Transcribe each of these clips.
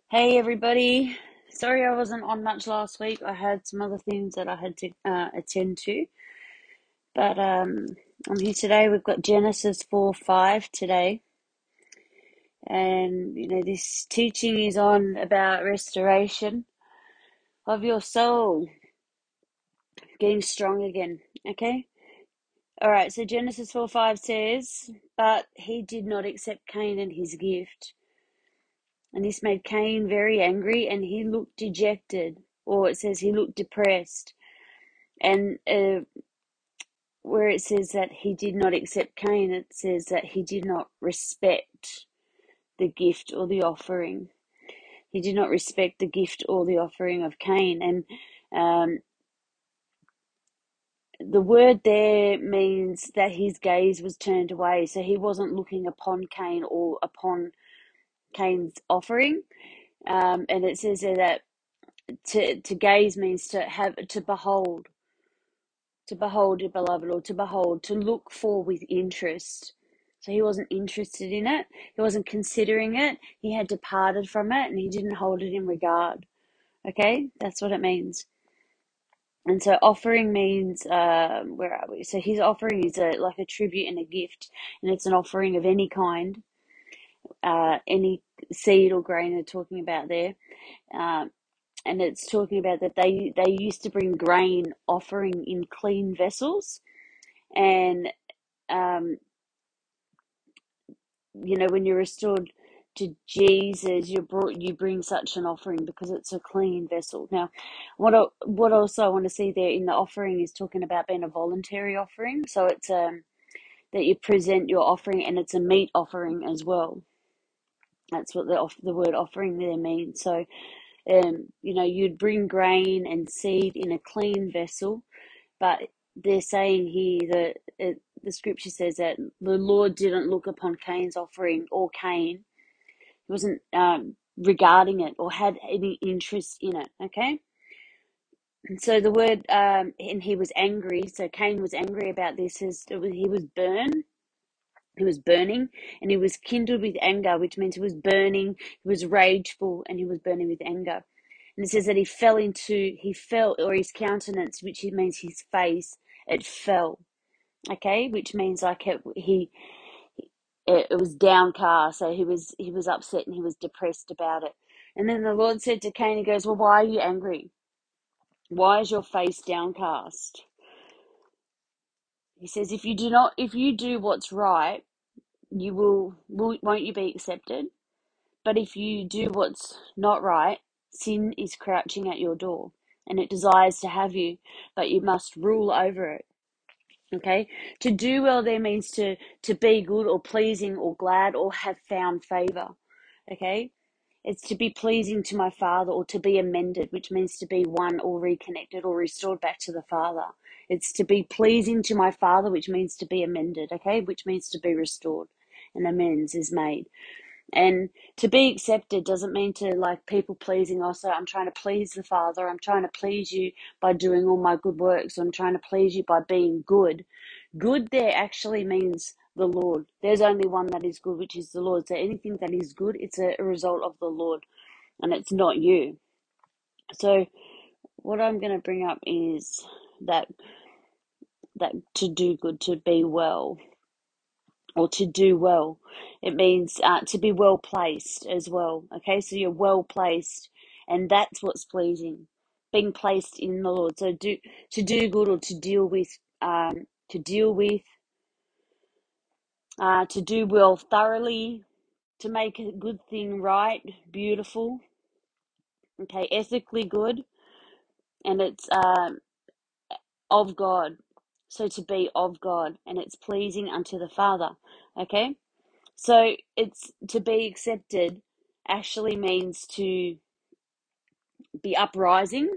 Hey everybody. Sorry I wasn't on much last week. I had some other things that I had to attend to. But I'm here today. We've got Genesis 4:5 today. And this teaching is on about restoration of your soul, getting strong again. Okay? All right, so Genesis 4:5 says, "But he did not accept Cain and his gift. And this made Cain very angry, and he looked dejected." Or it says he looked depressed. And where it says that he did not accept Cain, it says that he did not respect the gift or the offering. He did not respect the gift or the offering of Cain. And um, the word there means that his gaze was turned away. So he wasn't looking upon Cain or upon Cain's offering. And it says there that to gaze means to behold your beloved, or to behold, to look for with interest. So he wasn't interested in it. He wasn't considering it. He had departed from it, and he didn't hold it in regard. Okay, that's what it means. And so offering means, where are we? So his offering is like a tribute and a gift, and it's an offering of any kind, any seed or grain they're talking about there. And it's talking about that they used to bring grain offering in clean vessels. And when you're restored to Jesus, you bring such an offering because it's a clean vessel. Now, what also I want to see there in the offering is talking about being a voluntary offering. So it's that you present your offering, and it's a meat offering as well. That's what the word offering there means. So you'd bring grain and seed in a clean vessel, but they're saying here that the scripture says that the Lord didn't look upon Cain's offering, or Cain. He wasn't regarding it or had any interest in it. Okay. And so the word, and he was angry. So Cain was angry about this. He was burned. He was burning, and he was kindled with anger, which means he was burning. He was rageful, and he was burning with anger. And it says that he fell, or his countenance, which means his face, it fell. Okay, which means like it was downcast. So he was upset, and he was depressed about it. And then the Lord said to Cain, he goes, "Well, why are you angry? Why is your face downcast?" He says, if you do what's right, won't you be accepted? But if you do what's not right, sin is crouching at your door, and it desires to have you, but you must rule over it. Okay? To do well there means to be good or pleasing or glad or have found favor. Okay? It's to be pleasing to my Father, or to be amended, which means to be one or reconnected or restored back to the Father. It's to be pleasing to my Father, which means to be amended, okay? Which means to be restored. And amends is made. And to be accepted doesn't mean to like people pleasing. Also, I'm trying to please the Father. I'm trying to please you by doing all my good works. I'm trying to please you by being good. Good there actually means the Lord. There's only one that is good, which is the Lord. So anything that is good, it's a result of the Lord, and it's not you. So what I'm going to bring up is that to do good, to be well, or to do well, it means to be well placed as well. Okay, so you're well placed, and that's what's pleasing, being placed in the Lord. So to do good, or to deal with, to deal with, to do well thoroughly, to make a good thing right, beautiful, okay, ethically good, and it's of God. So to be of God, and it's pleasing unto the Father. Okay, so it's to be accepted actually means to be uprising,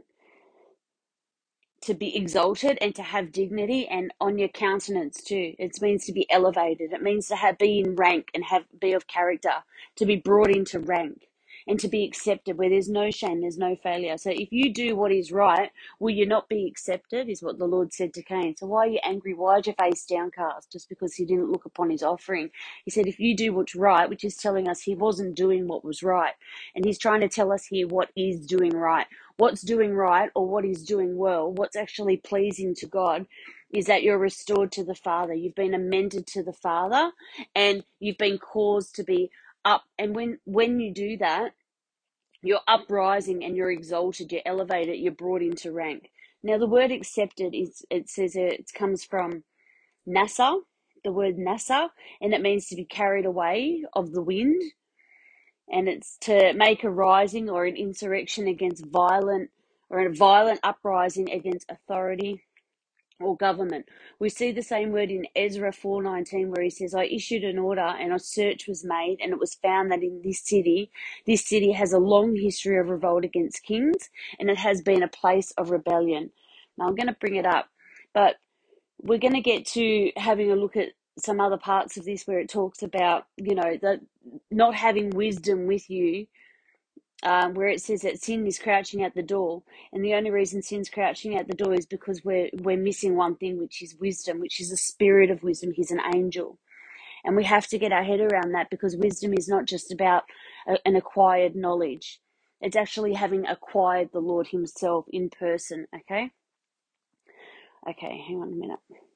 to be exalted, and to have dignity, and on your countenance too. It means to be elevated. It means to be in rank and be of character, to be brought into rank. and to be accepted, where there's no shame, there's no failure. So if you do what is right, will you not be accepted, is what the Lord said to Cain. So why are you angry? Why is your face downcast? Just because he didn't look upon his offering. He said, if you do what's right, which is telling us he wasn't doing what was right. And he's trying to tell us here what is doing right. What's doing right, or what is doing well, what's actually pleasing to God, is that you're restored to the Father. You've been amended to the Father, and you've been caused to be up. And when you do that, you're uprising and you're exalted, you're elevated, you're brought into rank. Now, the word accepted is, it says it comes from NASA, the word NASA, and it means to be carried away of the wind. And it's to make a rising or an insurrection against violent, or a violent uprising against authority or government. We see the same word in Ezra 4:19, where he says, I issued an order and a search was made, and it was found that in this city has a long history of revolt against kings, and it has been a place of rebellion. Now I'm going to bring it up, but we're going to get to having a look at some other parts of this where it talks about, the not having wisdom with you, where it says that sin is crouching at the door, and the only reason sin's crouching at the door is because we're missing one thing, which is wisdom, which is the spirit of wisdom. He's an angel, and we have to get our head around that, because wisdom is not just about an acquired knowledge. It's actually having acquired the Lord himself in person. Okay, hang on a minute.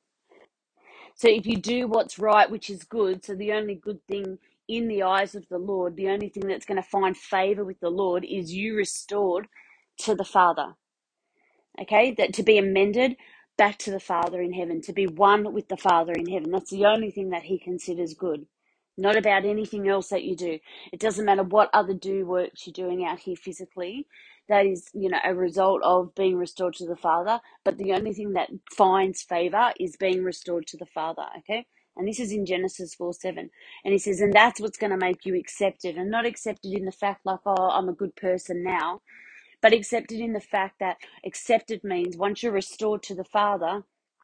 So if you do what's right, which is good, so the only good thing in the eyes of the Lord, the only thing that's going to find favor with the Lord is you restored to the Father. Okay, that to be amended back to the Father in heaven, to be one with the Father in heaven. That's the only thing that he considers good. Not about anything else that you do. It doesn't matter what other works you're doing out here physically. That is, a result of being restored to the Father. But the only thing that finds favor is being restored to the Father. Okay. And this is in Genesis 4:7. And he says, and that's what's going to make you accepted, and not accepted in the fact like, oh, I'm a good person now, but accepted in the fact that accepted means once you're restored to the Father,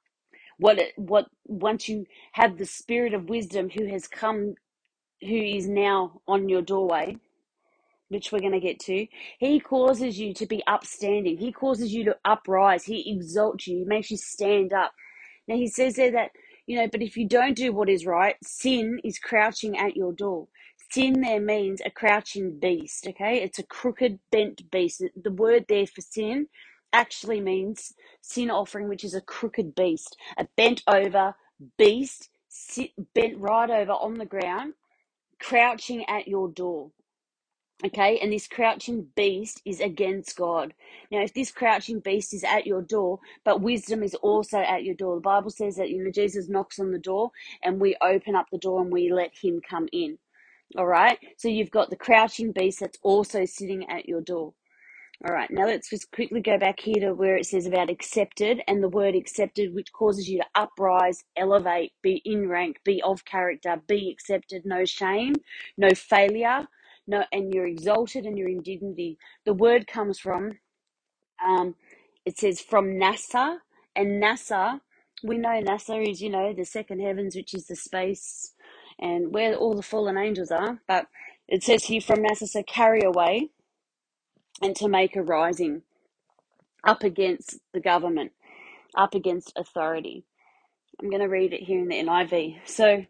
once you have the spirit of wisdom who has come, who is now on your doorway, which we're going to get to, he causes you to be upstanding. He causes you to uprise. He exalts you. He makes you stand up. Now, he says there that, but if you don't do what is right, sin is crouching at your door. Sin there means a crouching beast, okay? It's a crooked, bent beast. The word there for sin actually means sin offering, which is a crooked beast, a bent over beast, bent right over on the ground, crouching at your door. Okay, and this crouching beast is against God. Now, if this crouching beast is at your door, but wisdom is also at your door, the Bible says that, Jesus knocks on the door and we open up the door and we let him come in. All right, so you've got the crouching beast that's also sitting at your door. All right, now let's just quickly go back here to where it says about accepted, and the word accepted, which causes you to uprise, elevate, be in rank, be of character, be accepted, no shame, no failure, no, and you're exalted and you're in dignity. The word comes from, it says from NASA, and NASA, we know NASA is, the second heavens, which is the space and where all the fallen angels are, but it says here from NASA, so carry away and to make a rising up against the government, up against authority. I'm going to read it here in the NIV. So,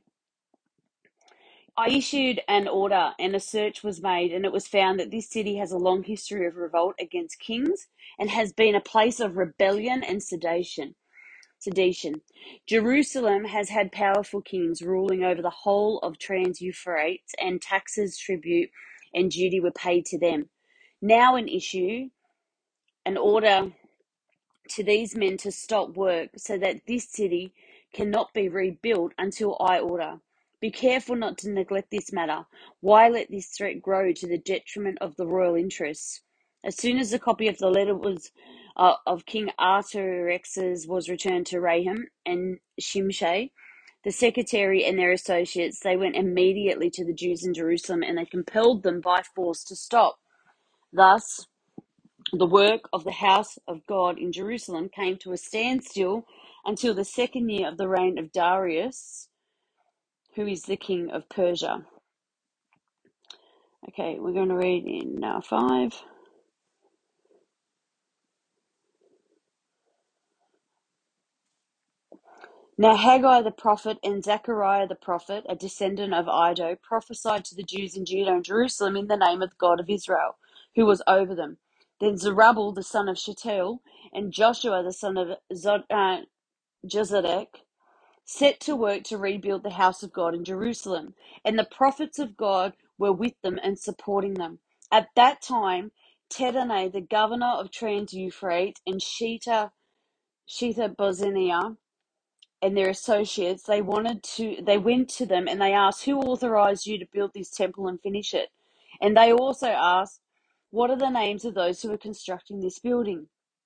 I issued an order and a search was made, and it was found that this city has a long history of revolt against kings and has been a place of rebellion and sedition. Jerusalem has had powerful kings ruling over the whole of Trans-Euphrates, and taxes, tribute, and duty were paid to them. Now an order to these men to stop work so that this city cannot be rebuilt until I order. Be careful not to neglect this matter. Why let this threat grow to the detriment of the royal interests? As soon as the copy of the letter was of King Artaxerxes was returned to Raham and Shimshai, the secretary and their associates, they went immediately to the Jews in Jerusalem and they compelled them by force to stop. Thus, the work of the house of God in Jerusalem came to a standstill until the second year of the reign of Darius, who is the king of Persia. Okay, we're going to read in 5. Now Haggai the prophet and Zechariah the prophet, a descendant of Iddo, prophesied to the Jews in Judah and Jerusalem in the name of the God of Israel, who was over them. Then Zerubbabel the son of Shealtiel and Joshua the son of Jozadak set to work to rebuild the house of God in Jerusalem, and the prophets of God were with them and supporting them. At that time, Tedane, the governor of Trans-Euphrates, and Shethar-bozenah and their associates, they went to them and they asked, "Who authorized you to build this temple and finish it?" And they also asked, "What are the names of those who are constructing this building?"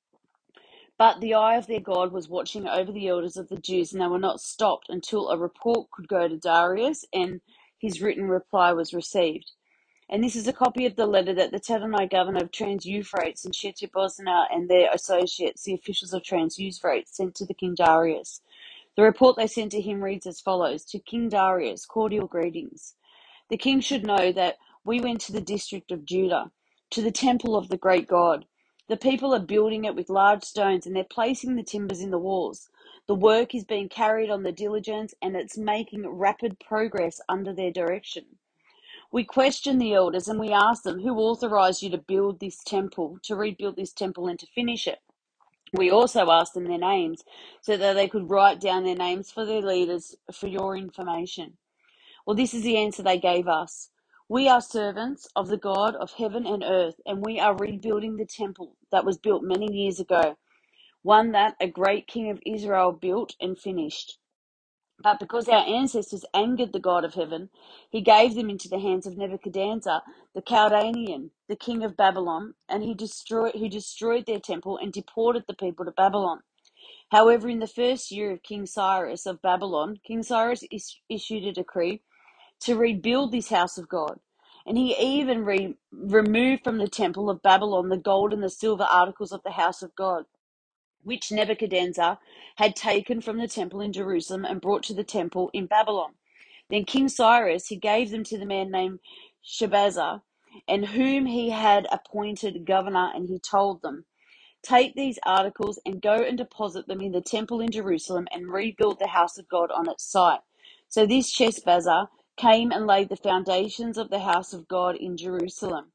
But the eye of their God was watching over the elders of the Jews, and they were not stopped until a report could go to Darius and his written reply was received. And this is a copy of the letter that the Tatanai governor of Trans-Euphrates and Shethar-bozenah and their associates, the officials of Trans-Euphrates, sent to the king Darius. The report they sent to him reads as follows: To King Darius, cordial greetings. The king should know that we went to the district of Judah, to the temple of the great God. The people are building it with large stones and they're placing the timbers in the walls. The work is being carried on the diligence and it's making rapid progress under their direction. We questioned the elders and we asked them, "Who authorized you to build this temple, to rebuild this temple and to finish it?" We also asked them their names so that they could write down their names for their leaders for your information. Well, this is the answer they gave us. "We are servants of the God of heaven and earth, and we are rebuilding the temple that was built many years ago, one that a great king of Israel built and finished. But because our ancestors angered the God of heaven, he gave them into the hands of Nebuchadnezzar, the Chaldean, the king of Babylon, and he destroyed their temple and deported the people to Babylon. However, in the first year of King Cyrus of Babylon, King Cyrus issued a decree to rebuild this house of God. And he even removed from the temple of Babylon the gold and the silver articles of the house of God, which Nebuchadnezzar had taken from the temple in Jerusalem and brought to the temple in Babylon. Then King Cyrus, he gave them to the man named Shabazar, and whom he had appointed governor, and he told them, "Take these articles and go and deposit them in the temple in Jerusalem and rebuild the house of God on its site." So this Sheshbazzar came and laid the foundations of the house of God in Jerusalem.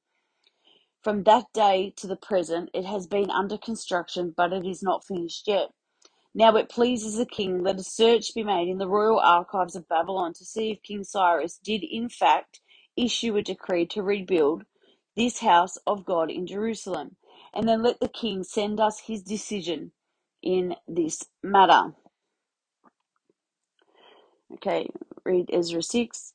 From that day to the present, it has been under construction, but it is not finished yet. Now it pleases the king, let a search be made in the royal archives of Babylon to see if King Cyrus did in fact issue a decree to rebuild this house of God in Jerusalem. And then let the king send us his decision in this matter. Okay, read Ezra 6.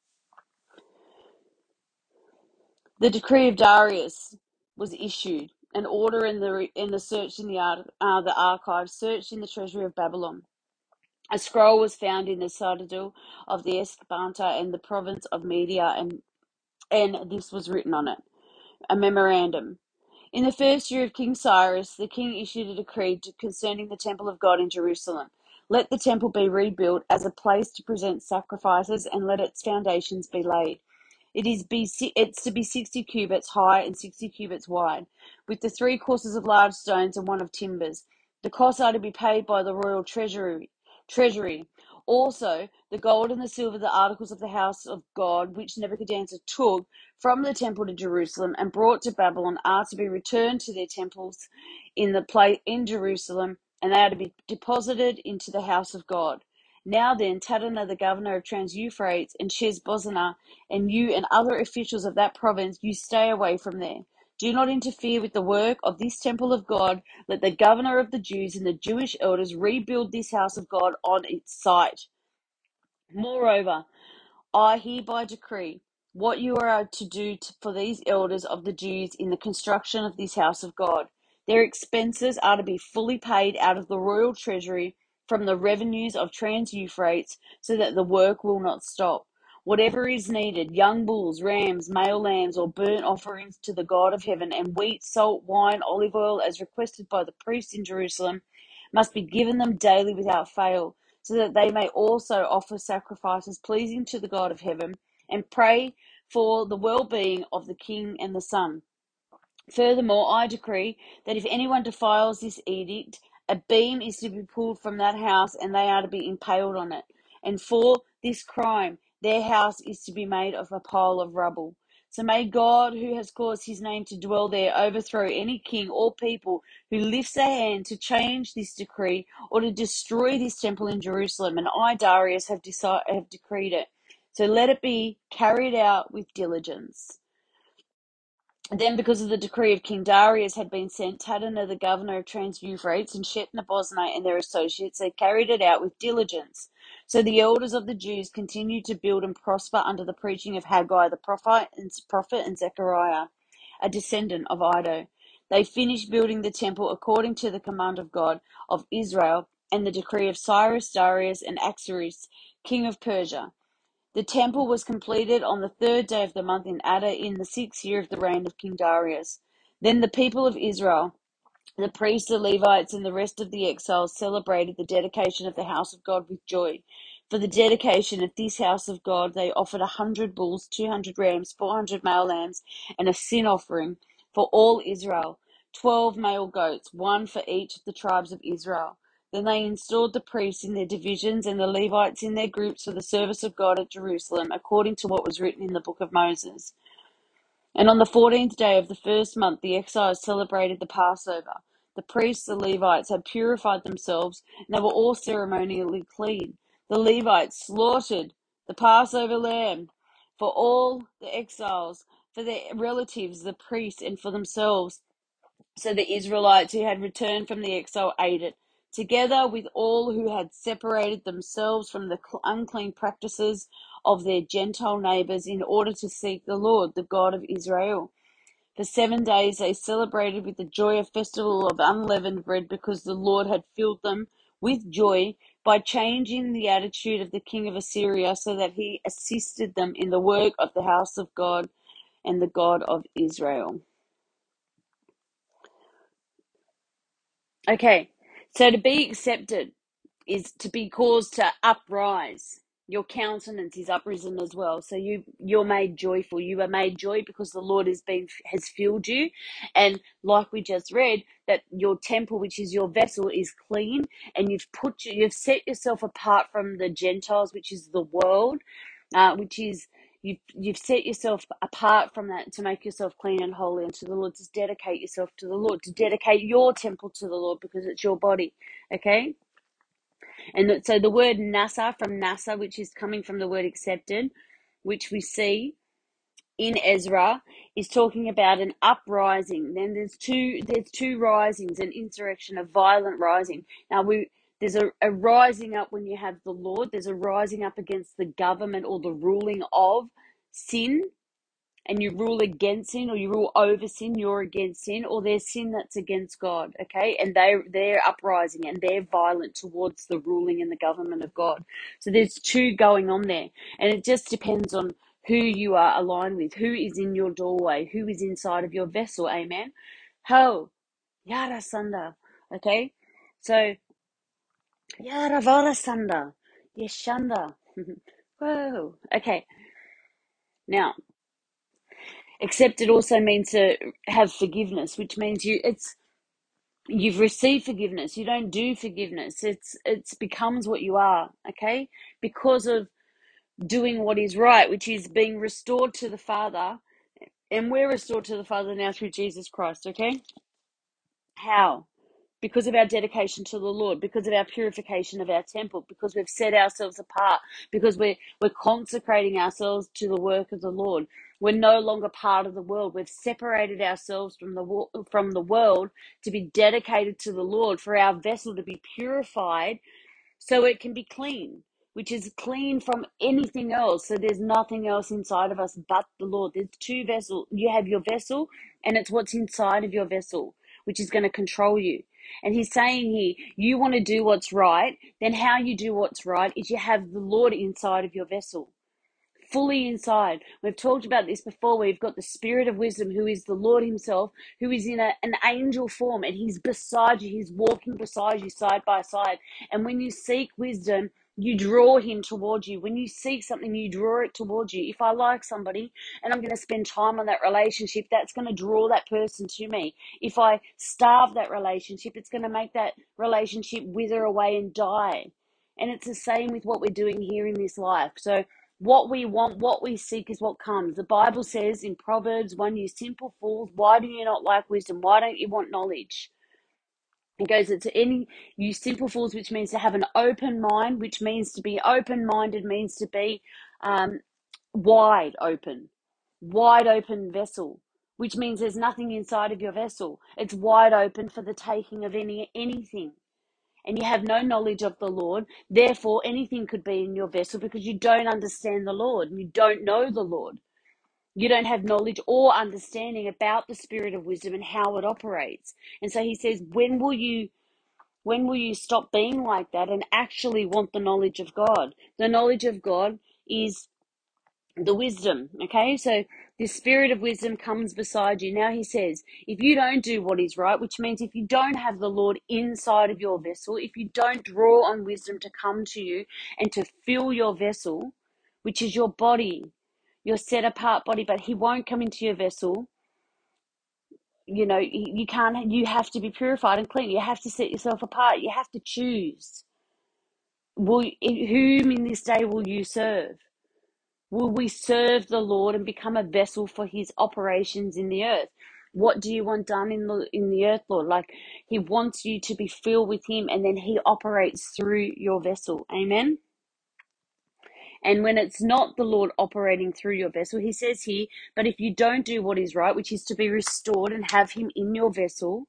The decree of Darius was issued, an order in the search in the archive, searched in the treasury of Babylon. A scroll was found in the citadel of the Ecbatana in the province of Media, and this was written on it, a memorandum. In the first year of King Cyrus, the king issued a decree concerning the temple of God in Jerusalem. Let the temple be rebuilt as a place to present sacrifices, and let its foundations be laid. It's to be 60 cubits high and 60 cubits wide, with the 3 courses of large stones and 1 of timbers. The costs are to be paid by the royal treasury. Also, the gold and the silver, the articles of the house of God, which Nebuchadnezzar took from the temple to Jerusalem and brought to Babylon, are to be returned to their temples in Jerusalem, and they are to be deposited into the house of God. Now then, Tadana, the governor of Trans-Euphrates, and Sheshbazzar, and you and other officials of that province, you stay away from there. Do not interfere with the work of this temple of God. Let the governor of the Jews and the Jewish elders rebuild this house of God on its site. Moreover, I hereby decree what you are to do for these elders of the Jews in the construction of this house of God. Their expenses are to be fully paid out of the royal treasury from the revenues of Trans-Euphrates, so that the work will not stop. Whatever is needed, young bulls, rams, male lambs, or burnt offerings to the God of heaven, and wheat, salt, wine, olive oil, as requested by the priests in Jerusalem, must be given them daily without fail, so that they may also offer sacrifices pleasing to the God of heaven, and pray for the well-being of the king and the son. Furthermore, I decree that if anyone defiles this edict, a beam is to be pulled from that house, and they are to be impaled on it. And for this crime, their house is to be made of a pile of rubble. So may God, who has caused his name to dwell there, overthrow any king or people who lifts a hand to change this decree or to destroy this temple in Jerusalem. And I, Darius, have decreed it. So let it be carried out with diligence. Then, because of the decree of King Darius had been sent, Tadana, the governor of Trans-Euphrates, and Shetna-Boznai and their associates, they carried it out with diligence. So the elders of the Jews continued to build and prosper under the preaching of Haggai the prophet and Zechariah, a descendant of Iddo. They finished building the temple according to the command of God of Israel and the decree of Cyrus, Darius, and Axaris, king of Persia. The temple was completed on the third day of the month in Adar in the 6th year of the reign of King Darius. Then the people of Israel, the priests, the Levites, and the rest of the exiles celebrated the dedication of the house of God with joy. For the dedication of this house of God, they offered 100 bulls, 200 rams, 400 male lambs, and a sin offering for all Israel, 12 male goats, one for each of the tribes of Israel. Then they installed the priests in their divisions and the Levites in their groups for the service of God at Jerusalem, according to what was written in the book of Moses. And on the 14th day of the first month, the exiles celebrated the Passover. The priests, the Levites, had purified themselves, and they were all ceremonially clean. The Levites slaughtered the Passover lamb for all the exiles, for their relatives, the priests, and for themselves. So the Israelites who had returned from the exile ate it, together with all who had separated themselves from the unclean practices of their Gentile neighbors in order to seek the Lord, the God of Israel. For 7 days they celebrated with the joy a festival of unleavened bread, because the Lord had filled them with joy by changing the attitude of the king of Assyria, so that he assisted them in the work of the house of God and the God of Israel. Okay, so to be accepted is to be caused to uprise. Your countenance is uprisen as well. So you're made joyful. You are made joy because the Lord has filled you, and like we just read, that your temple, which is your vessel, is clean, and you've set yourself apart from the Gentiles, which is the world, which is you've set yourself apart from that to make yourself clean and holy unto the Lord, to dedicate yourself to the Lord, to dedicate your temple to the Lord, because it's your body. Okay. And so the word nasa, from nasa, which is coming from the word accepted, which we see in Ezra, is talking about an uprising. Then there's two risings, an insurrection, a violent rising. Now there's a rising up when you have the Lord. There's a rising up against the government or the ruling of sin, and you rule against sin, or you rule over sin, you're against sin, or there's sin that's against God, okay? And they're uprising and they're violent towards the ruling and the government of God. So there's two going on there, and it just depends on who you are aligned with, who is in your doorway, who is inside of your vessel, amen? Ho, yara sanda, okay? So, yara vara sanda, yeshanda. Whoa, okay. Now, accepted also means to have forgiveness, which means you've received forgiveness. You don't do forgiveness. It's becomes what you are, okay? Because of doing what is right, which is being restored to the Father. And we're restored to the Father now through Jesus Christ, okay? How? Because of our dedication to the Lord, because of our purification of our temple, because we've set ourselves apart, because we're consecrating ourselves to the work of the Lord. We're no longer part of the world. We've separated ourselves from the world to be dedicated to the Lord, for our vessel to be purified so it can be clean, which is clean from anything else. So there's nothing else inside of us but the Lord. There's two vessels. You have your vessel, and it's what's inside of your vessel, which is going to control you. And he's saying here, you want to do what's right, then how you do what's right is you have the Lord inside of your vessel, fully inside. We've talked about this before. We've got the Spirit of wisdom, who is the Lord himself, who is in an angel form, and he's beside you. He's walking beside you side by side. And when you seek wisdom, You draw him towards you. When you seek something, you draw it towards you. If I like somebody and I'm going to spend time on that relationship, that's going to draw that person to me. If I starve that relationship, it's going to make that relationship wither away and die. And it's the same with what we're doing here in this life. So what we want, what we seek is what comes. The Bible says in Proverbs 1, you simple fools, why do you not like wisdom? Why don't you want knowledge? It goes to any, you simple fools, which means to have an open mind, which means to be open-minded, means to be um, wide open vessel, which means there's nothing inside of your vessel. It's wide open for the taking of anything. And you have no knowledge of the Lord, therefore anything could be in your vessel because you don't understand the Lord and you don't know the Lord. You don't have knowledge or understanding about the spirit of wisdom and how it operates. And so he says, when will you stop being like that and actually want the knowledge of God? The knowledge of God is the wisdom, okay? So the spirit of wisdom comes beside you. Now he says, if you don't do what is right, which means if you don't have the Lord inside of your vessel, if you don't draw on wisdom to come to you and to fill your vessel, which is your body, your set apart body, but he won't come into your vessel. You know, you can't, you have to be purified and clean. You have to set yourself apart. You have to choose. Whom in this day will you serve? Will we serve the Lord and become a vessel for his operations in the earth? What do you want done in the earth, Lord? Like he wants you to be filled with him and then he operates through your vessel. Amen. And when it's not the Lord operating through your vessel, he says here, but if you don't do what is right, which is to be restored and have him in your vessel,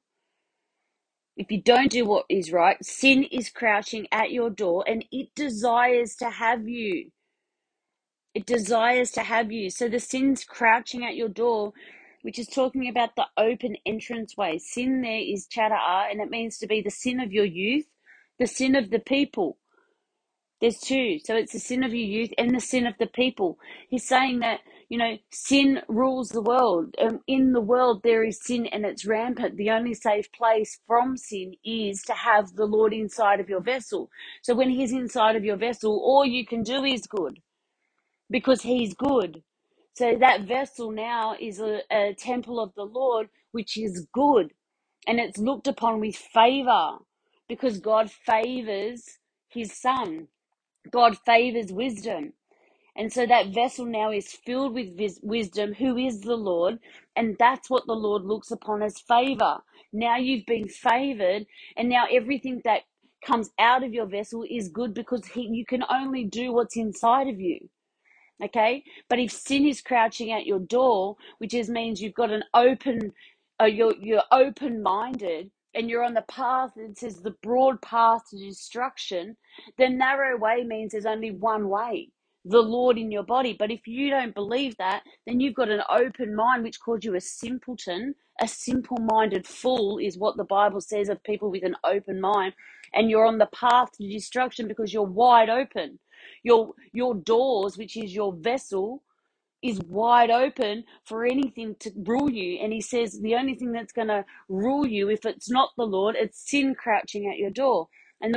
if you don't do what is right, sin is crouching at your door and it desires to have you. It desires to have you. So the sin's crouching at your door, which is talking about the open entranceway. Sin there is chata'a, and it means to be the sin of your youth, the sin of the people. There's two. So it's the sin of your youth and the sin of the people. He's saying that, you know, sin rules the world. In the world, there is sin and it's rampant. The only safe place from sin is to have the Lord inside of your vessel. So when he's inside of your vessel, all you can do is good because he's good. So that vessel now is a temple of the Lord, which is good. And it's looked upon with favor because God favors his son. God favors wisdom. And so that vessel now is filled with wisdom, who is the Lord. And that's what the Lord looks upon as favor. Now you've been favored, and now everything that comes out of your vessel is good because you can only do what's inside of you. Okay, but if sin is crouching at your door, which means you've got an open, you're open minded, and you're on the path. It says the broad path to destruction. The narrow way means there's only one way, the Lord in your body. But if you don't believe that, then you've got an open mind, which calls you a simpleton. A simple-minded fool is what the Bible says of people with an open mind, and you're on the path to destruction because you're wide open. Your doors, which is your vessel, is wide open for anything to rule you. And he says the only thing that's going to rule you, if it's not the Lord, it's sin crouching at your door. And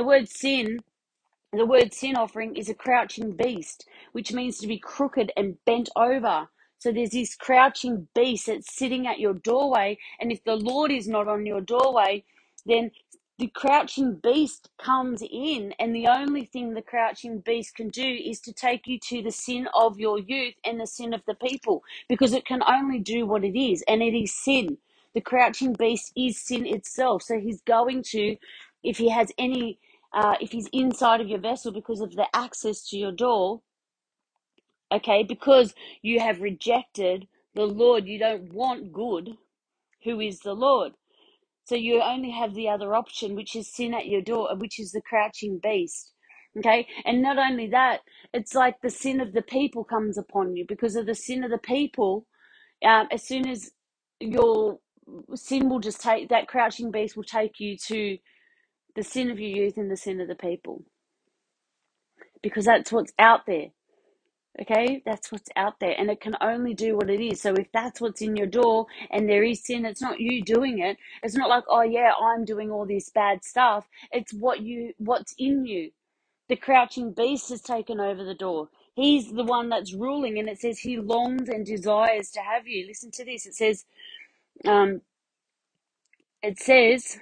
the word sin offering is a crouching beast, which means to be crooked and bent over. So there's this crouching beast that's sitting at your doorway. And if the Lord is not on your doorway, then the crouching beast comes in, and the only thing the crouching beast can do is to take you to the sin of your youth and the sin of the people, because it can only do what it is, and it is sin. The crouching beast is sin itself. So he's going to, if he has any, if he's inside of your vessel because of the access to your door, okay, because you have rejected the Lord, you don't want good, who is the Lord. So you only have the other option, which is sin at your door, which is the crouching beast. Okay. And not only that, it's like the sin of the people comes upon you because of the sin of the people. As soon as your sin will just take, that crouching beast will take you to the sin of your youth and the sin of the people, because that's what's out there. Okay, that's what's out there, and it can only do what it is. So if that's what's in your door and there is sin, it's not you doing it. It's not like, oh yeah, I'm doing all this bad stuff. It's what's in you. The crouching beast has taken over the door. He's the one that's ruling, and it says he longs and desires to have you. Listen to this. Um, it says,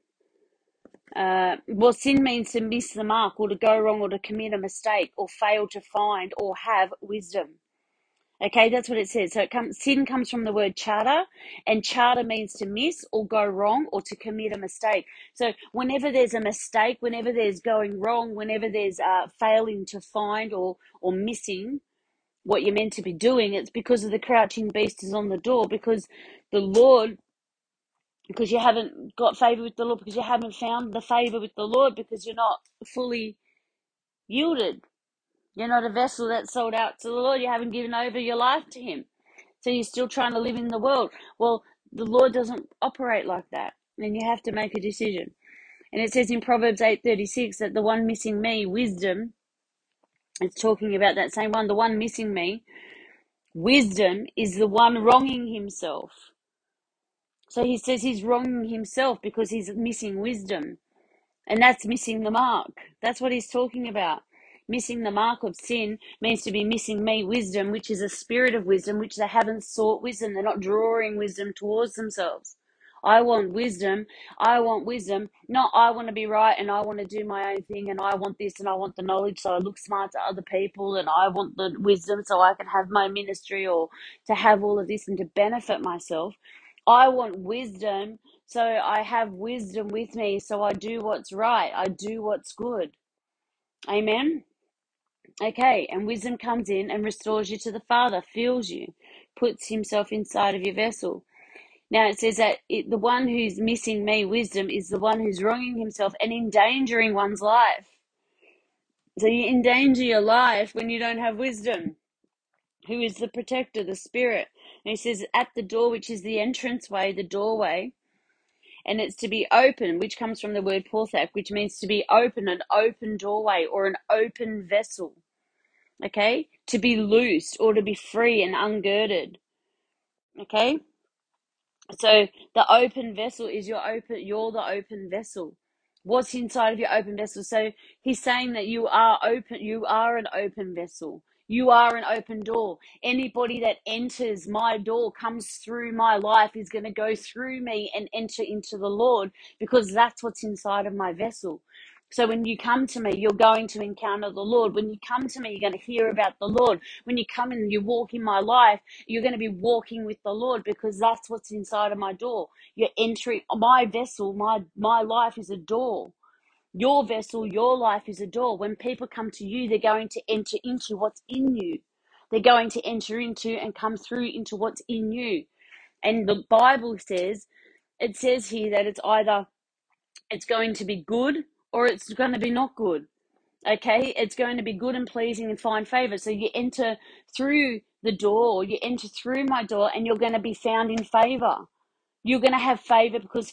well, sin means to miss the mark or to go wrong or to commit a mistake or fail to find or have wisdom. Okay, that's what it says. So sin comes from the word charter, and charter means to miss or go wrong or to commit a mistake. So whenever there's a mistake, whenever there's going wrong, whenever there's failing to find or missing what you're meant to be doing, it's because of the crouching beast is on the door, because the Lord, because you haven't got favor with the Lord, because you haven't found the favor with the Lord, because you're not fully yielded. You're not a vessel that's sold out to the Lord. You haven't given over your life to him. So you're still trying to live in the world. Well, the Lord doesn't operate like that. And you have to make a decision. And it says in Proverbs 8:36 that the one missing me, wisdom, it's talking about that same one, the one missing me, wisdom is the one wronging himself. So he says he's wronging himself because he's missing wisdom. And that's missing the mark. That's what he's talking about. Missing the mark of sin means to be missing me, wisdom, which is a spirit of wisdom, which they haven't sought wisdom. They're not drawing wisdom towards themselves. I want wisdom. I want wisdom. Not I want to be right and I want to do my own thing and I want this and I want the knowledge so I look smart to other people and I want the wisdom so I can have my ministry or to have all of this and to benefit myself. I want wisdom, so I have wisdom with me, so I do what's right. I do what's good. Amen? Okay, and wisdom comes in and restores you to the Father, fills you, puts himself inside of your vessel. Now it says that the one who's missing me, wisdom, is the one who's wronging himself and endangering one's life. So you endanger your life when you don't have wisdom. Who is the protector, the Spirit? And he says, at the door, which is the entranceway, the doorway, and it's to be open, which comes from the word porthak, which means to be open, an open doorway or an open vessel. Okay? To be loosed or to be free and ungirded. Okay? So the open vessel is you're the open vessel. What's inside of your open vessel? So he's saying that you are open, you are an open vessel. You are an open door. Anybody that enters my door, comes through my life, is going to go through me and enter into the Lord, because that's what's inside of my vessel. So when you come to me, you're going to encounter the Lord. When you come to me, you're going to hear about the Lord. When you come and you walk in my life, you're going to be walking with the Lord, because that's what's inside of my door. You're entering my vessel. My life is a door. Your vessel, your life is a door. When people come to you, they're going to enter into what's in you. They're going to enter into and come through into what's in you. And the Bible says, it says here that it's either it's going to be good or it's going to be not good. Okay, it's going to be good and pleasing and find favor. So you enter through the door, you enter through my door, and you're going to be found in favor. You're going to have favor because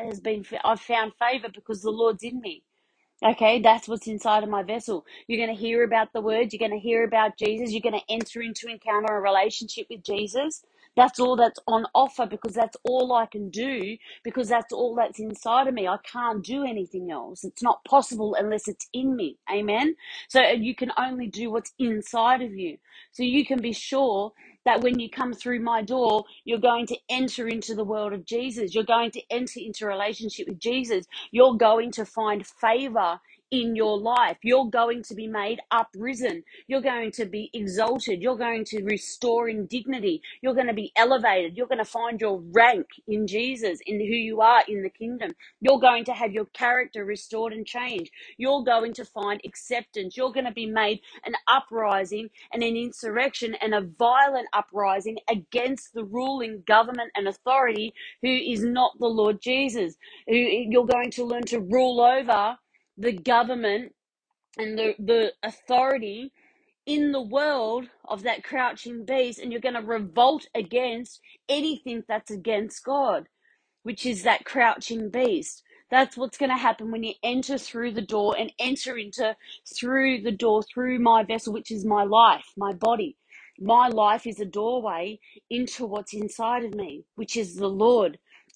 I've found favor because the Lord's in me. Okay, that's what's inside of my vessel. You're going to hear about the word. You're going to hear about Jesus. You're going to enter into encounter a relationship with Jesus. That's all that's on offer, because that's all I can do, because that's all that's inside of me. I can't do anything else. It's not possible unless it's in me. Amen. So you can only do what's inside of you. So you can be sure that when you come through my door, you're going to enter into the world of Jesus. You're going to enter into a relationship with Jesus. You're going to find favor in your life. You're going to be made uprisen. You're going to be exalted. You're going to restore in dignity. You're going to be elevated. You're going to find your rank in Jesus, in who you are in the kingdom. You're going to have your character restored and changed. You're going to find acceptance. You're going to be made an uprising and an insurrection and a violent uprising against the ruling government and authority, who is not the Lord Jesus. You're going to learn to rule over the government and the authority in the world of that crouching beast, and you're going to revolt against anything that's against God, which is that crouching beast. That's what's going to happen when you enter through the door and enter into through the door, through my vessel, which is my life, my body. My life is a doorway into what's inside of me, which is the Lord.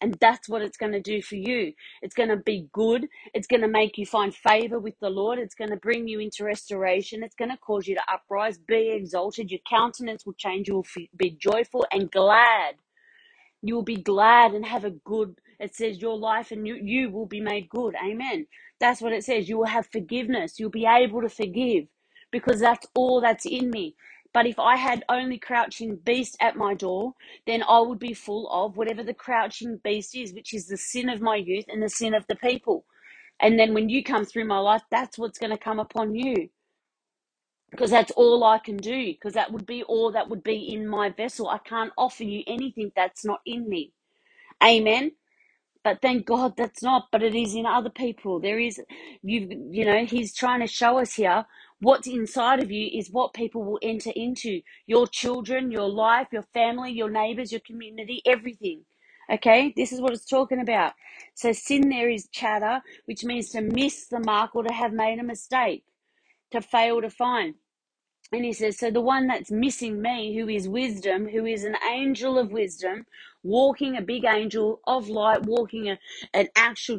And that's what it's going to do for you. It's going to be good. It's going to make you find favor with the Lord. It's going to bring you into restoration. It's going to cause you to uprise, be exalted. Your countenance will change. You will be joyful and glad. You will be glad and have a good, it says your life and you will be made good. Amen. That's what it says. You will have forgiveness. You'll be able to forgive because that's all that's in me. But if I had only crouching beast at my door, then I would be full of whatever the crouching beast is, which is the sin of my youth and the sin of the people. And then when you come through my life, that's what's going to come upon you. Because that's all I can do, because that would be all that would be in my vessel. I can't offer you anything that's not in me. Amen. But thank God that's not, but it is in other people. There is, he's trying to show us here what's inside of you is what people will enter into. Your children, your life, your family, your neighbors, your community, everything. Okay, this is what it's talking about. So sin there is chatter, which means to miss the mark or to have made a mistake, to fail to find. And he says, so the one that's missing me, who is wisdom, who is an angel of wisdom, walking a big angel of light, walking an actual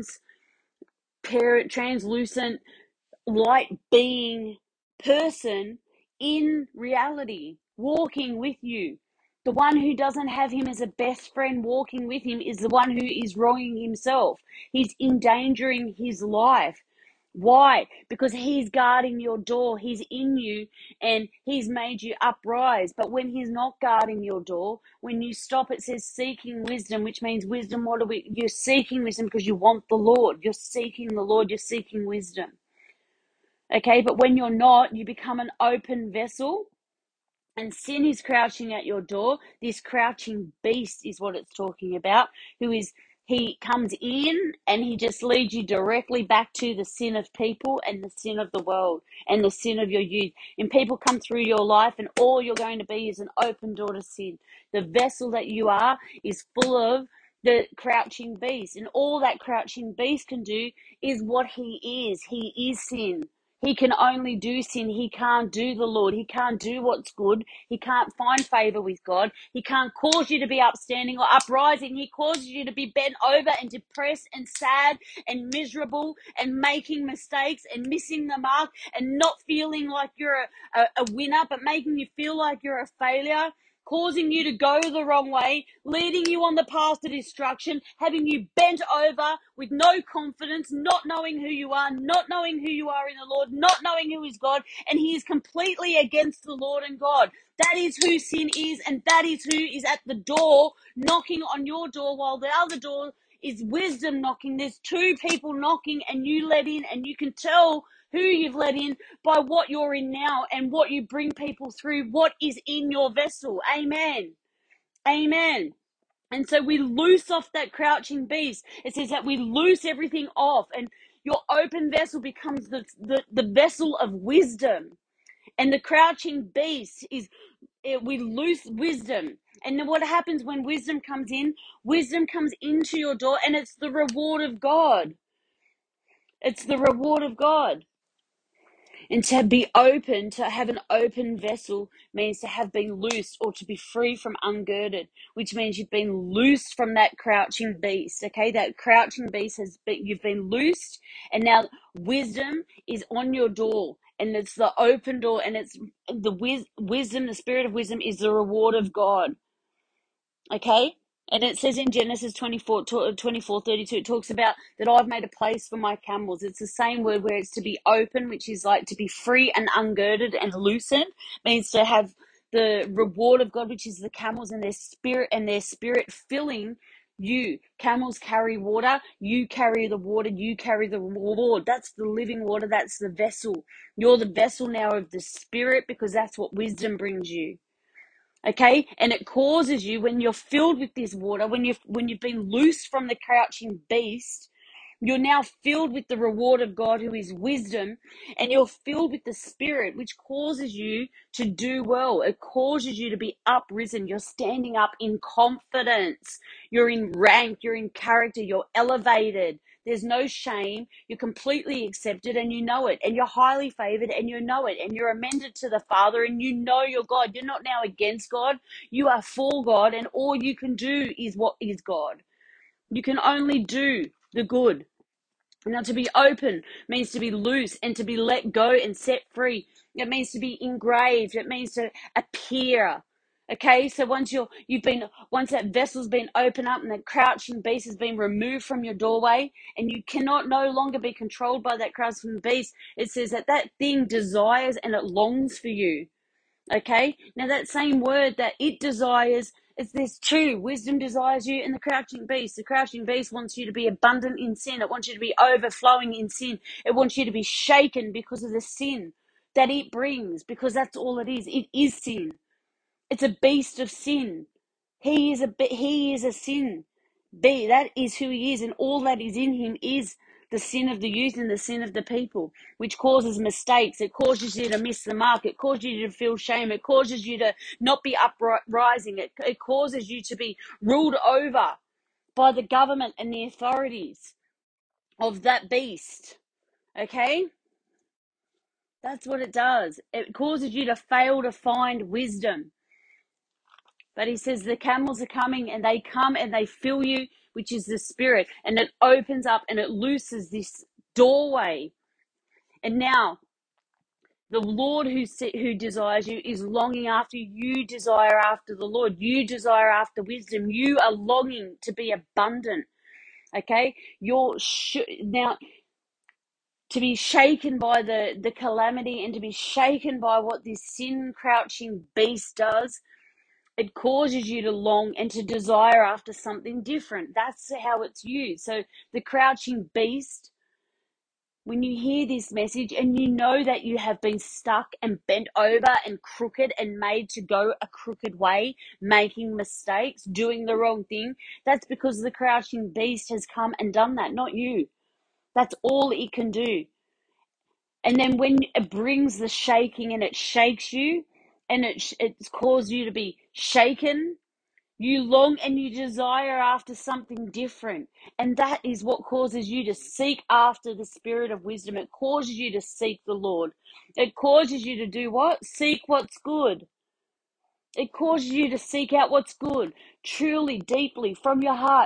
translucent light being person in reality, walking with you. The one who doesn't have him as a best friend walking with him is the one who is wronging himself. He's endangering his life. Why? Because he's guarding your door. He's in you and he's made you uprise. But when he's not guarding your door, when you stop, it says seeking wisdom, which means wisdom. You're seeking wisdom because you want the Lord. You're seeking the Lord. You're seeking wisdom. Okay. But when you're not, you become an open vessel. And sin is crouching at your door. This crouching beast is what it's talking about, he comes in and he just leads you directly back to the sin of people and the sin of the world and the sin of your youth. And people come through your life and all you're going to be is an open door to sin. The vessel that you are is full of the crouching beast. And all that crouching beast can do is what he is. He is sin. He can only do sin. He can't do the Lord. He can't do what's good. He can't find favor with God. He can't cause you to be upstanding or uprising. He causes you to be bent over and depressed and sad and miserable and making mistakes and missing the mark and not feeling like you're a winner, but making you feel like you're a failure, causing you to go the wrong way, leading you on the path to destruction, having you bent over with no confidence, not knowing who you are, not knowing who you are in the Lord, not knowing who is God, and he is completely against the Lord and God. That is who sin is, and that is who is at the door, knocking on your door, while the other door is wisdom knocking. There's two people knocking, and you let in, and you can tell who you've let in by what you're in now and what you bring people through, what is in your vessel. Amen. Amen. And so we loose off that crouching beast. It says that we loose everything off, and your open vessel becomes the vessel of wisdom. And the crouching beast is, we loose wisdom. And then what happens when wisdom comes in? Wisdom comes into your door, and it's the reward of God. It's the reward of God. And to be open, to have an open vessel, means to have been loosed or to be free from ungirded, which means you've been loosed from that crouching beast. Okay, that crouching beast you've been loosed, and now wisdom is on your door, and it's the open door, and it's the wisdom, the spirit of wisdom is the reward of God. Okay? And it says in Genesis 24:32, it talks about that I've made a place for my camels. It's the same word where it's to be open, which is like to be free and ungirded and loosened, means to have the reward of God, which is the camels and their spirit filling you. Camels carry water. You carry the water. You carry the reward. That's the living water. That's the vessel. You're the vessel now of the spirit, because that's what wisdom brings you. Okay, and it causes you, when you're filled with this water, when you've been loosed from the crouching beast, you're now filled with the reward of God, who is wisdom, and you're filled with the Spirit, which causes you to do well. It causes you to be uprisen. You're standing up in confidence. You're in rank. You're in character. You're elevated. There's no shame. You're completely accepted, and you know it. And you're highly favored, and you know it. And you're amended to the Father, and you know you're God. You're not now against God. You are for God, and all you can do is what is God. You can only do the good. Now, to be open means to be loose and to be let go and set free. It means to be engraved. It means to appear. Okay, so once that vessel's been opened up and the crouching beast has been removed from your doorway, and you cannot no longer be controlled by that crouching beast, it says that that thing desires and it longs for you. Okay, now that same word that it desires, it's this too. Wisdom desires you, and the crouching beast. The crouching beast wants you to be abundant in sin. It wants you to be overflowing in sin. It wants you to be shaken because of the sin that it brings, because that's all it is. It is sin. It's a beast of sin. He is a sin. That is who he is, and all that is in him is the sin of the youth and the sin of the people, which causes mistakes. It causes you to miss the mark. It causes you to feel shame. It causes you to not be uprising. It causes you to be ruled over by the government and the authorities of that beast. Okay? That's what it does. It causes you to fail to find wisdom. But he says the camels are coming, and they come and they fill you, which is the spirit. And it opens up and it looses this doorway. And now the Lord who desires you is longing after you. You desire after the Lord. You desire after wisdom. You are longing to be abundant. Okay? Now, to be shaken by the calamity and to be shaken by what this sin crouching beast does, it causes you to long and to desire after something different. That's how it's used. So the crouching beast, when you hear this message and you know that you have been stuck and bent over and crooked and made to go a crooked way, making mistakes, doing the wrong thing, that's because the crouching beast has come and done that, not you. That's all it can do. And then when it brings the shaking and it shakes you and it's caused you to be shaken, you long and you desire after something different. And that is what causes you to seek after the spirit of wisdom. It causes you to seek the Lord. It causes you to do what? Seek what's good. It causes you to seek out what's good, truly, deeply, from your heart.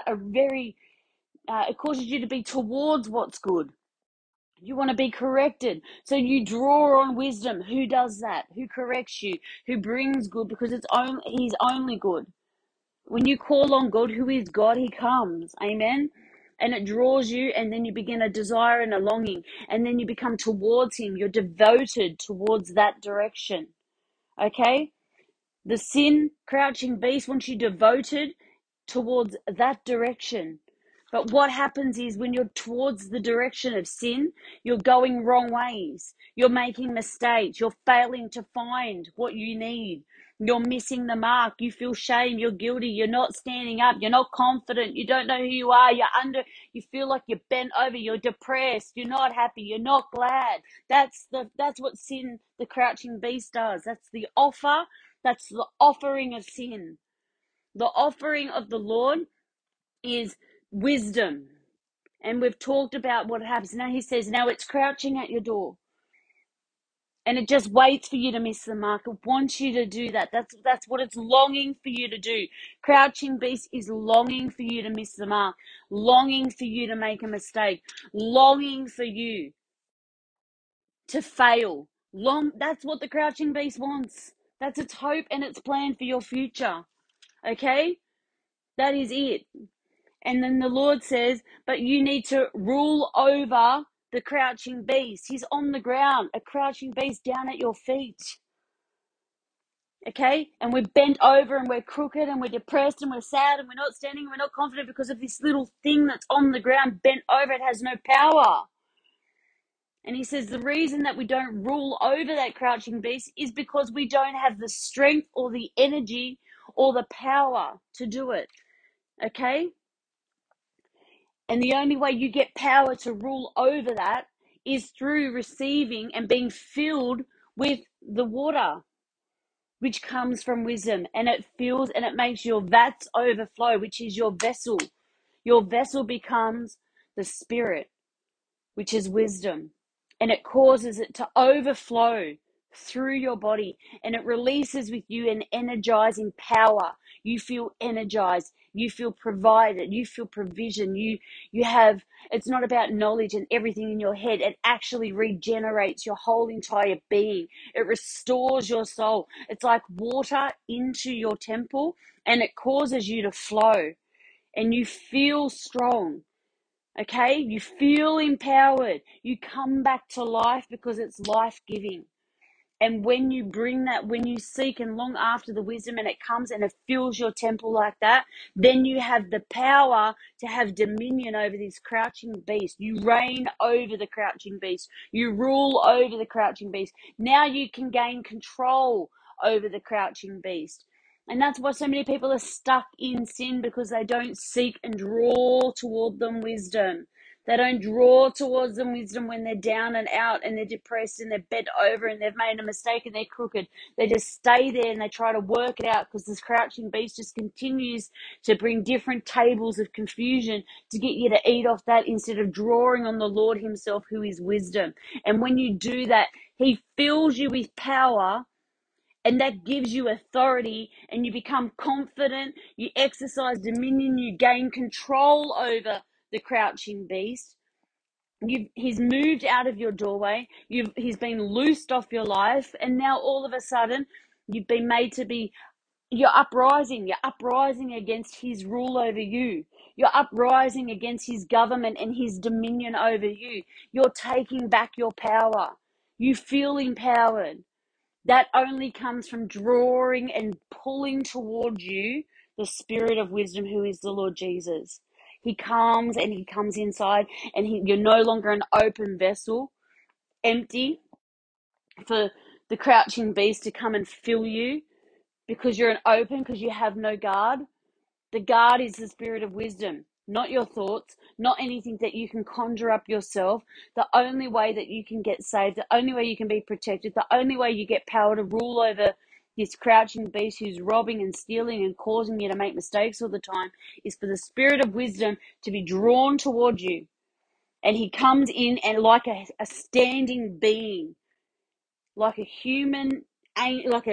It causes you to be towards what's good. You want to be corrected. So you draw on wisdom. Who does that? Who corrects you? Who brings good? Because he's only good. When you call on God, who is God, he comes. Amen. And it draws you, and then you begin a desire and a longing, and then you become towards him. You're devoted towards that direction. Okay? The sin crouching beast wants you devoted towards that direction. But what happens is when you're towards the direction of sin, you're going wrong ways. You're making mistakes. You're failing to find what you need. You're missing the mark. You feel shame. You're guilty. You're not standing up. You're not confident. You don't know who you are. You feel like you're bent over. You're depressed. You're not happy. You're not glad. That's what sin, the crouching beast, does. That's the offer. That's the offering of sin. The offering of the Lord is wisdom. And we've talked about what happens. Now he says, now it's crouching at your door. And it just waits for you to miss the mark. It wants you to do that. That's what it's longing for you to do. Crouching beast is longing for you to miss the mark, longing for you to make a mistake, longing for you to fail. That's what the crouching beast wants. That's its hope and its plan for your future. Okay? That is it. And then the Lord says, but you need to rule over the crouching beast. He's on the ground, a crouching beast down at your feet. Okay? And we're bent over and we're crooked and we're depressed and we're sad and we're not standing and we're not confident because of this little thing that's on the ground bent over. It has no power. And he says the reason that we don't rule over that crouching beast is because we don't have the strength or the energy or the power to do it. Okay? And the only way you get power to rule over that is through receiving and being filled with the water, which comes from wisdom. And it fills and it makes your vats overflow, which is your vessel. Your vessel becomes the spirit, which is wisdom. And it causes it to overflow through your body, and it releases with you an energizing power. You feel energized, you feel provided, you feel provision, you have, it's not about knowledge and everything in your head. It actually regenerates your whole entire being. It restores your soul. It's like water into your temple, and it causes you to flow, and you feel strong. Okay, you feel empowered. You come back to life because it's life-giving. And when you bring that, when you seek and long after the wisdom, and it comes and it fills your temple like that, then you have the power to have dominion over this crouching beast. You reign over the crouching beast. You rule over the crouching beast. Now you can gain control over the crouching beast. And that's why so many people are stuck in sin, because they don't seek and draw toward them wisdom. They don't draw towards them wisdom when they're down and out and they're depressed and they're bent over and they've made a mistake and they're crooked. They just stay there and they try to work it out, because this crouching beast just continues to bring different tables of confusion to get you to eat off that, instead of drawing on the Lord himself, who is wisdom. And when you do that, he fills you with power, and that gives you authority, and you become confident, you exercise dominion, you gain control over the crouching beast. He's moved out of your doorway, he's been loosed off your life, and now all of a sudden you've been made to be, you're uprising against his rule over you. You're uprising against his government and his dominion over you. You're taking back your power. You feel empowered. That only comes from drawing and pulling towards you the spirit of wisdom, who is the Lord Jesus. He comes and he comes inside, and you're no longer an open vessel, empty, for the crouching beast to come and fill you, because you're an open, because you have no guard. The guard is the spirit of wisdom, not your thoughts, not anything that you can conjure up yourself. The only way that you can get saved, the only way you can be protected, the only way you get power to rule over this crouching beast who's robbing and stealing and causing you to make mistakes all the time, is for the spirit of wisdom to be drawn towards you. And he comes in, and like a standing being, like a human, like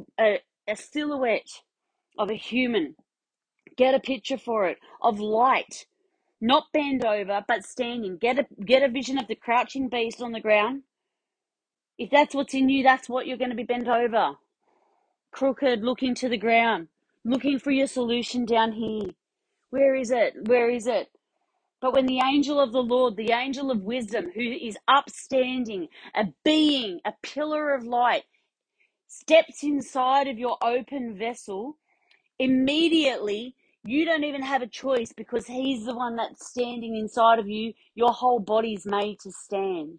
a silhouette of a human. Get a picture for it, of light, not bend over, but standing. Get a vision of the crouching beast on the ground. If that's what's in you, that's what you're going to be bent over. Crooked, looking to the ground, looking for your solution down here. Where is it? Where is it? But when the angel of the Lord, the angel of wisdom, who is upstanding, a being, a pillar of light, steps inside of your open vessel, immediately you don't even have a choice, because he's the one that's standing inside of you. Your whole body's made to stand.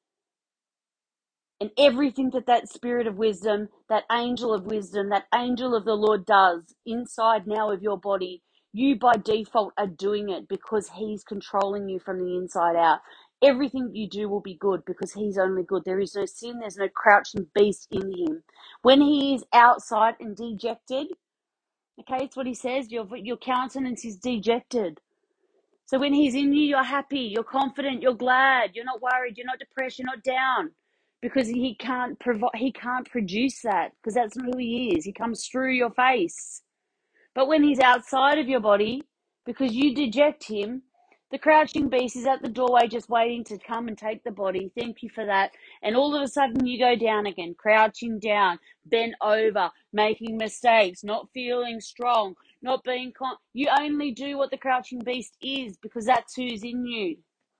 And everything that spirit of wisdom, that angel of wisdom, that angel of the Lord does inside now of your body, you by default are doing it, because he's controlling you from the inside out. Everything you do will be good, because he's only good. There is no sin, there's no crouching beast in him. When he is outside and dejected, okay, it's what he says, your countenance is dejected. So when he's in you, you're happy, you're confident, you're glad, you're not worried, you're not depressed, you're not down. Because he can't produce that, because that's not who he is. He comes through your face. But when he's outside of your body, because you deject him, the crouching beast is at the doorway just waiting to come and take the body. Thank you for that. And all of a sudden you go down again, crouching down, bent over, making mistakes, not feeling strong, not being you only do what the crouching beast is, because that's who's in you.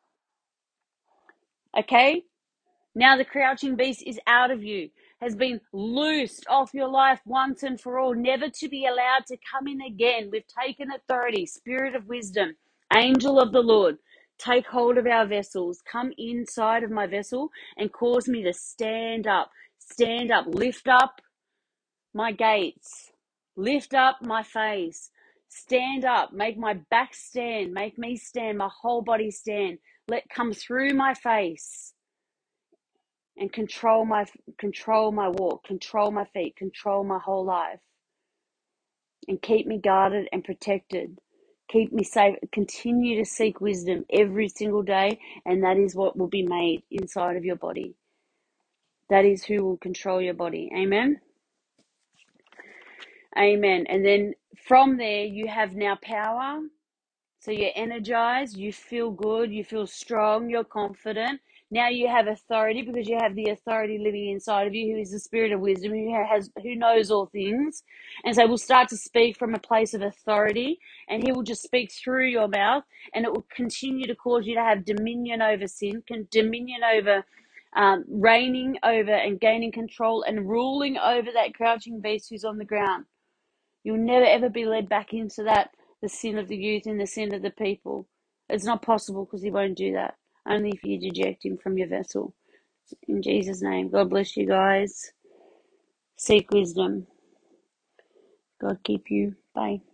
Okay? Now the crouching beast is out of you, has been loosed off your life once and for all, never to be allowed to come in again. We've taken authority. Spirit of wisdom, angel of the Lord, take hold of our vessels. Come inside of my vessel and cause me to stand up. Stand up. Lift up my gates. Lift up my face. Stand up. Make my back stand. Make me stand. My whole body stand. Let come through my face and control my walk, control my feet, control my whole life, and keep me guarded and protected. Keep me safe. Continue to seek wisdom every single day, and that is what will be made inside of your body. That is who will control your body. Amen. Amen. And then from there, you have now power. So you're energized, you feel good, you feel strong, you're confident. Now you have authority because you have the authority living inside of you, who is the spirit of wisdom, who knows all things. And so we'll start to speak from a place of authority, and he will just speak through your mouth, and it will continue to cause you to have dominion over sin, dominion over reigning over and gaining control and ruling over that crouching beast who's on the ground. You'll never ever be led back into that, the sin of the youth and the sin of the people. It's not possible because he won't do that. Only if you eject him from your vessel. In Jesus' name. God bless you guys. Seek wisdom. God keep you. Bye.